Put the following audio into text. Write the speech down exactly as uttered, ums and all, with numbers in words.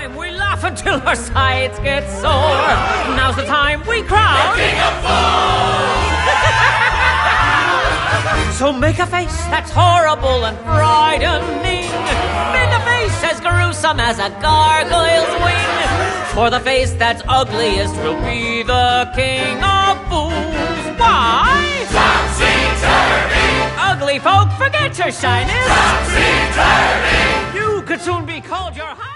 time we laugh until our sides get sore. Now's the time we crown the King of Fools. So make a face that's horrible and frightening. Make a face as gruesome as a gargoyle's wing. For the face that's ugliest will be the King of Fools. Why? Topsy-turvy. Ugly folk, forget your shyness. Topsy-turvy. You could soon be called your highness.